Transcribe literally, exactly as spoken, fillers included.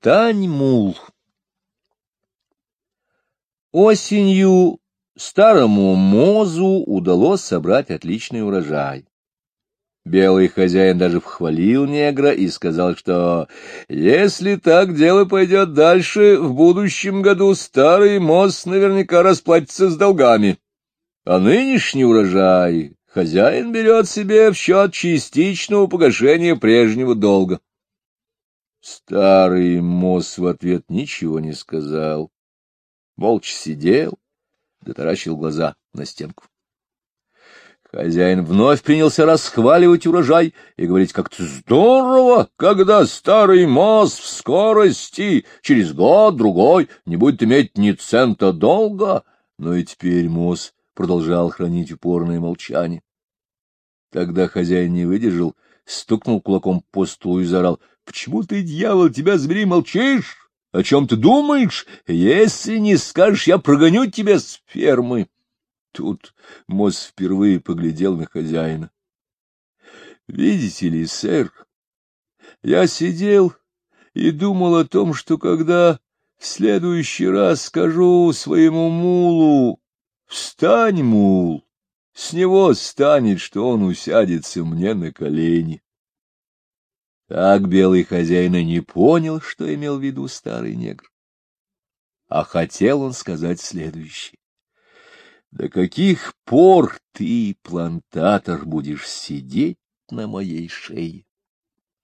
Встань, мул! Осенью старому Мозу удалось собрать отличный урожай. Белый хозяин даже вхвалил негра и сказал, что если так дело пойдет дальше, в будущем году старый Моз наверняка расплатится с долгами. А нынешний урожай хозяин берет себе в счет частичного погашения прежнего долга. Старый Моз в ответ ничего не сказал, молча сидел, да таращил глаза на стенку. Хозяин вновь принялся расхваливать урожай и говорить, как-то здорово, когда старый Моз в скорости, через год-другой, не будет иметь ни цента долга. Но и теперь Моз продолжал хранить упорное молчание. Тогда хозяин не выдержал, стукнул кулаком по столу и заорал: — Почему ты, дьявол, тебя забери, молчишь? О чем ты думаешь? Если не скажешь, я прогоню тебя с фермы. Тут Моз впервые поглядел на хозяина. — Видите ли, сэр, я сидел и думал о том, что когда в следующий раз скажу своему мулу: «Встань, мул», с него станет, что он усядется мне на колени. Так белый хозяин и не понял, что имел в виду старый негр. А хотел он сказать следующее: до каких пор ты, плантатор, будешь сидеть на моей шее?